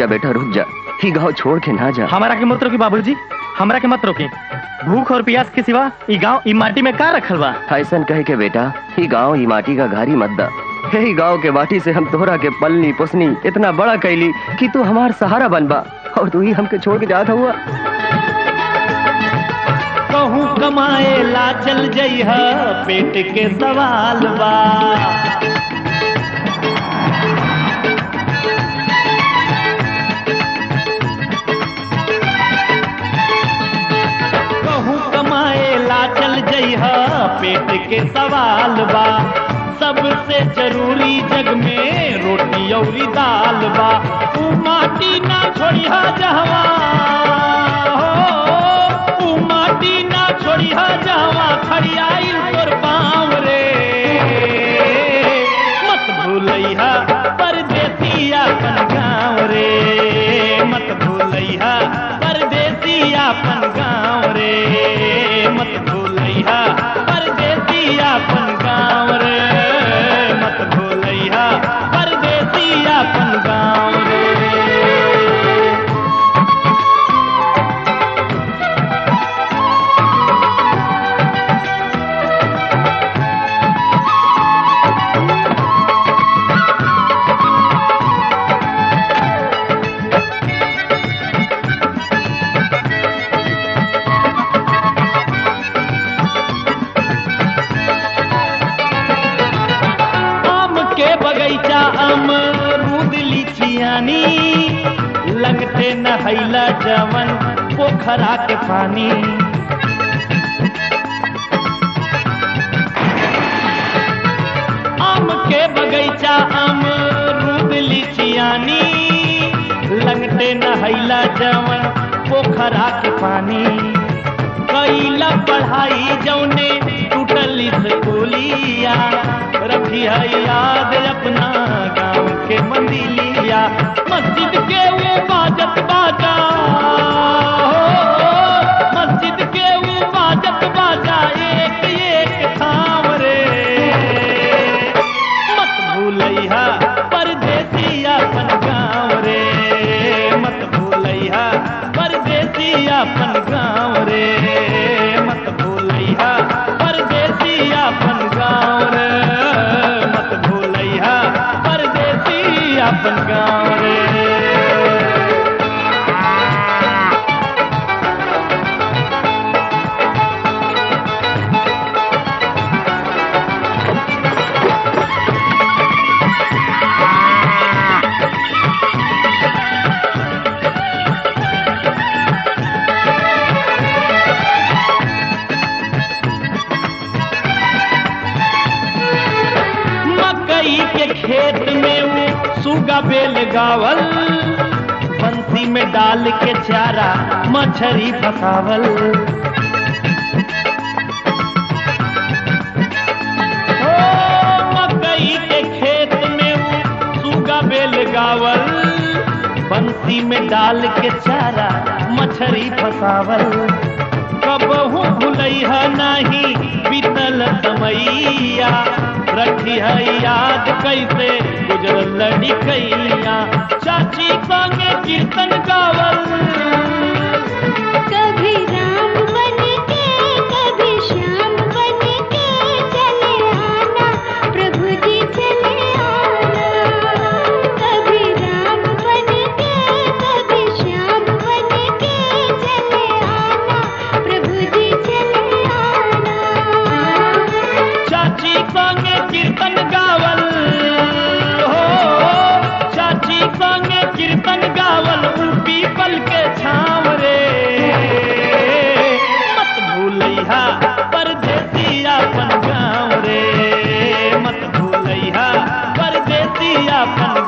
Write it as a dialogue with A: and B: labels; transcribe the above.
A: जा बेटा, रुक जा। ही गांव छोड़ के ना जा।
B: हमारा के मत रोकी बाबूजी, हमरा के मत रोकी। भूख और प्यास के सिवा ई गांव ई माटी में का रखल बा?
A: ऐसन कहे के बेटा, ही गांव ई माटी का घारी मत दा। यही गांव के माटी से हम तोहरा के पलनी पोसनी इतना बड़ा कैली कि तू हमार सहारा बनबा, और तू ही हमके छोड़ के जाता हुआ।
C: कहूँ कमाए ला चल जइहा, पेट के सवाल बा। कहूँ कमाए ला चल जइहा, पेट के सवाल बा। सबसे जरूरी जग में रोटी औरी दाल बा। तू माटी ना छोड़िहा जहवा, तू माटी ना छोड़िहा जहवा, खड़ियाइल तोर पाँव रे। मत भूलैहा परदेसी अपन गाँव रे, मत भूलैहा परदेसी अपन गाँव रे, मत भूलैहा परदेसी अपन गाँव रे, मत भूलैहा परदेसी अपन गाँव रे। बगैचा अमरूद लीचियानी, लगते नहैला जवन पोखरा के पानी। आम के बगैचा अमरूद लीचियानी, लगते नहैला जवन पोखरा के पानी। कैला पढ़ाई जौने टूटल स्कूलिया, रखी है याद अपना गाँव के मंदिलिया। मस्जिद के वो बाजत बाजा, मस्जिद के वो बाजत बाजा, एक एक थाम रे। मत भूलैहा परदेसी अपन गाँव रे, मत भूलैहा परदेसी अपन गाँव रे, मत भूलैहा परदेसी अपन गाँव रे, मत भूलैहा परदेसी अपन गाँव रे। के खेत में वो सुगा बेल गावल, बंसी में डाल के चारा मछरी फसावल। मकई के खेत में वो सुगा बेल गावल, बंसी में डाल के चारा मछरी फसावल। कबहू भूलैहा नहीं बीतल समैया, रखी है याद कैसे गुजरल लड़िकैया। चाची संगे कीर्तन गावल,
D: कभी राम बन के कभी श्याम बन के चले आना, प्रभु जी चले आना। कभी राम बन के कभी श्याम बन के चले आना, प्रभु जी चले आना।
C: चाची संगे कीर्तन गावल, हो चाची संगे कीर्तन गावल, पीपल के छाँव रे। मत भूलैहा परदेसी अपन गाँव रे, मत भूलैहा परदेसी अपन